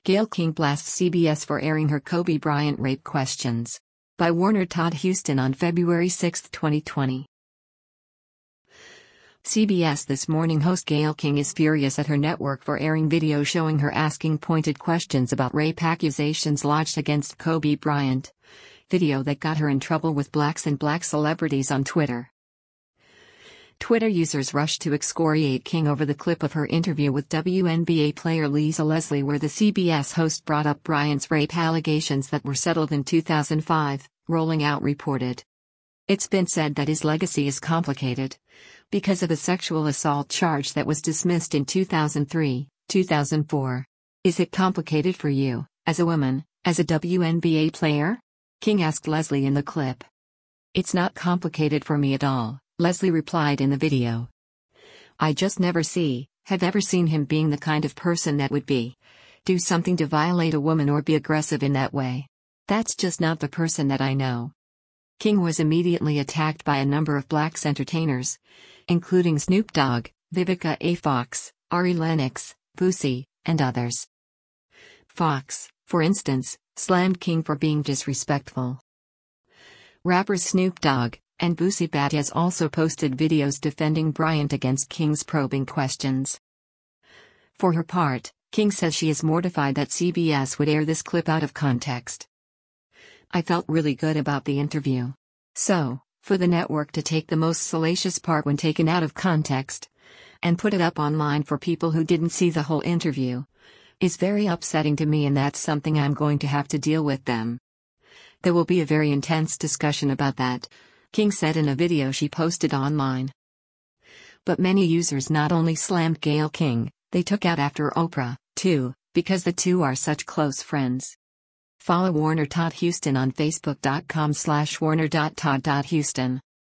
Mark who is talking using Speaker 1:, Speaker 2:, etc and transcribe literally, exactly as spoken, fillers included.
Speaker 1: Gayle King blasts C B S for airing her Kobe Bryant rape questions. By Warner Todd Huston on February sixth, twenty twenty. C B S This Morning host Gayle King is furious at her network for airing video showing her asking pointed questions about rape accusations lodged against Kobe Bryant. Video that got her in trouble with blacks and black celebrities on Twitter. Twitter users rushed to excoriate King over the clip of her interview with W N B A player Lisa Leslie, where the C B S host brought up Bryant's rape allegations that were settled in two thousand five, Rolling Out reported. It's been said that his legacy is complicated because of a sexual assault charge that was dismissed in two thousand three, two thousand four. Is it complicated for you, as a woman, as a W N B A player? King asked Leslie in the clip. It's not complicated for me at all, Leslie replied in the video. I just never see, have ever seen him being the kind of person that would be. Do something to violate a woman or be aggressive in that way. That's just not the person that I know. King was immediately attacked by a number of blacks entertainers, including Snoop Dogg, Vivica A. Fox, Ari Lennox, Boosie, and others. Fox, for instance, slammed King for being disrespectful. Rappers Snoop Dogg and Boosie Bat has also posted videos defending Bryant against King's probing questions. For her part, King says she is mortified that C B S would air this clip out of context. I felt really good about the interview. So, for the network to take the most salacious part when taken out of context and put it up online for people who didn't see the whole interview is very upsetting to me, and that's something I'm going to have to deal with them. There will be a very intense discussion about that, King said in a video she posted online. But many users not only slammed Gayle King, they took out after Oprah, too, because the two are such close friends. Follow Warner Todd Huston on Facebook dot com slash warner dot todd dot huston.